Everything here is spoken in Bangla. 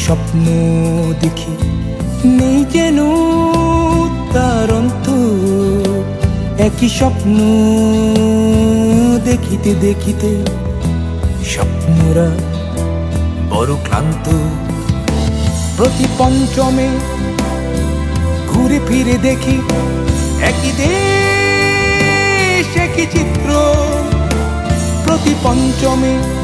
স্বপ্ন দেখি নেই যেন তার অন্ত, একই স্বপ্ন দেখিতে দেখিতে স্বপ্নরা বড় ক্লান্ত। প্রতি পঞ্চমে ঘুরে ফিরে দেখি একই দেশ একই চিত্র, প্রতি পঞ্চমে